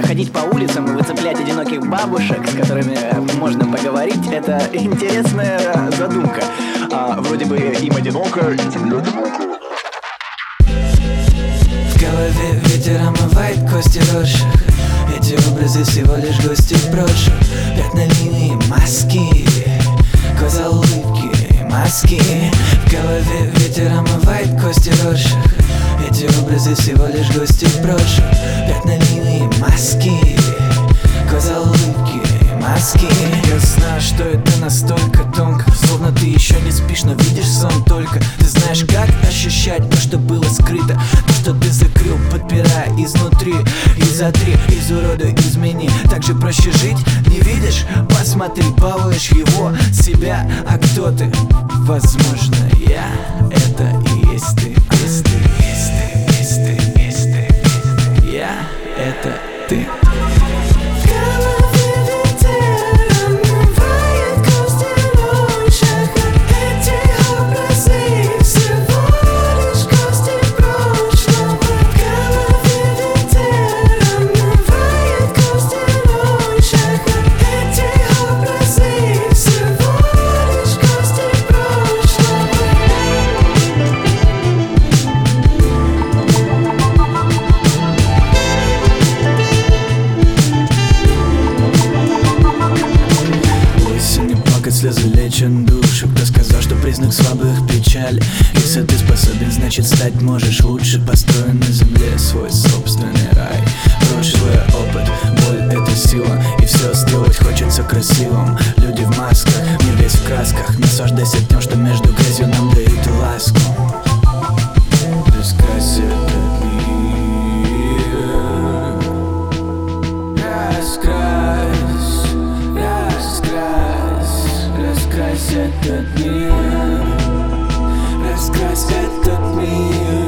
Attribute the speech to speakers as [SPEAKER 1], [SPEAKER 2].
[SPEAKER 1] ходить по улицам и выцеплять одиноких бабушек, с которыми можно поговорить, это интересная задумка. Вроде бы им одиноко, и тебе одиноко.
[SPEAKER 2] В голове ветер омывает кости Роршаха. Эти образы всего лишь гости в прошлом. Пятна линии, маски, глаза улыбки, маски. В голове ветер омывает кости Роршаха. Эти образы всего лишь гости в прошлом. Пятна линии, маски, глаза улыбки, маски. Я знаю, что это настолько тонко, словно ты еще не спишь, но видишь сон только. Ты знаешь, как ощущать то, что было скрыто, то, что ты закрыл, подпирая изнутри. Изотри, изуродуй, измени. Так же проще жить, не видишь? Посмотри, балуешь его, себя. А кто ты? Возможно, я. Это и есть ты. Есть ты, есть ты, есть ты, есть ты, есть ты. Я. Это ты. Слезы лечат душу. Кто сказал, что признак слабых печаль? Если ты способен, значит стать можешь лучше. Построй на земле свой собственный рай. Прошлый опыт, боль — это сила. И все сделать хочется красивым. Люди в масках, мир весь в красках. Наслаждайся тем, что между грязью нам дают ласку. Раскрась этот мир. Раскрась этот мир. Раскрась этот мир.